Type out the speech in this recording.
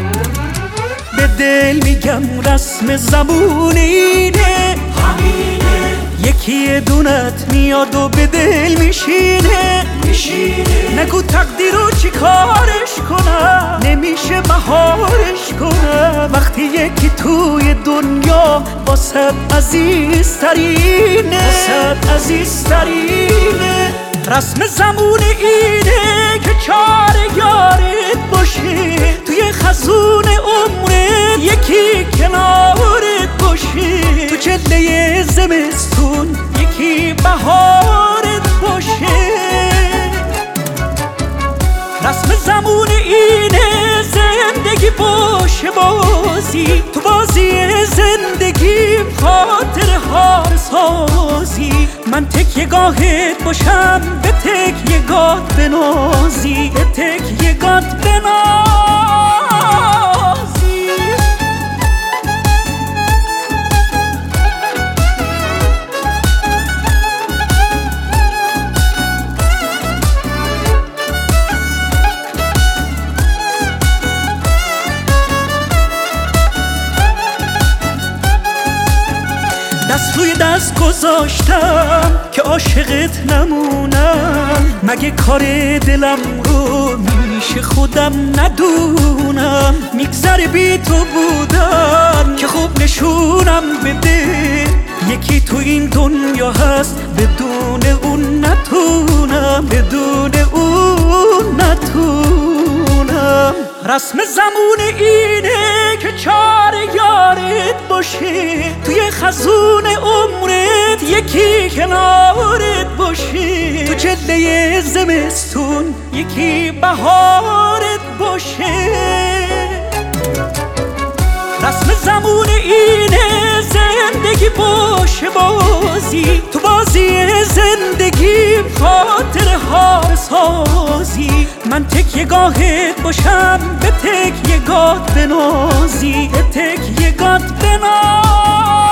به دل میگم رسم زبون اینه، یکی دونت میاد و به دل میشینه. نگو تقدیرو چی کارش کنم، نمیشه مهارش کنم وقتی یکی توی دنیا واسه عزیزترینه. رسم زمون اینه که چار یارت باشه، توی خزون عمرت یکی کنارت باشه، تو چله زمستون یکی بهارت باشه. رسم زمون اینه زندگی باشه بازی، تو بازی زندگیم خاطر ها سازی. من تکیه گاهت باشم، به تکیه گات بنازی، به تکیه گات بنازی. دست روی دست گذاشتم که عاشقت نمونم، مگه کار دلم رو میشه خودم ندونم. میگذره بی تو بودم که خوب نشونم بده، یکی تو این دنیا هست بدون اون نتونم، بدون اون نتونم. رسم زمون اینه که چار یارت باشه، توی خزون عمرت یکی کنارت باشه، تو چله زمستون یکی بهارت باشه. رسم زمون اینه زندگی باشه بازی، تو بازی زندگیم خاطر ها سازی. من تکیه گاهت باشم، به تکیه گات بنازی، به تکیه گات بنازی.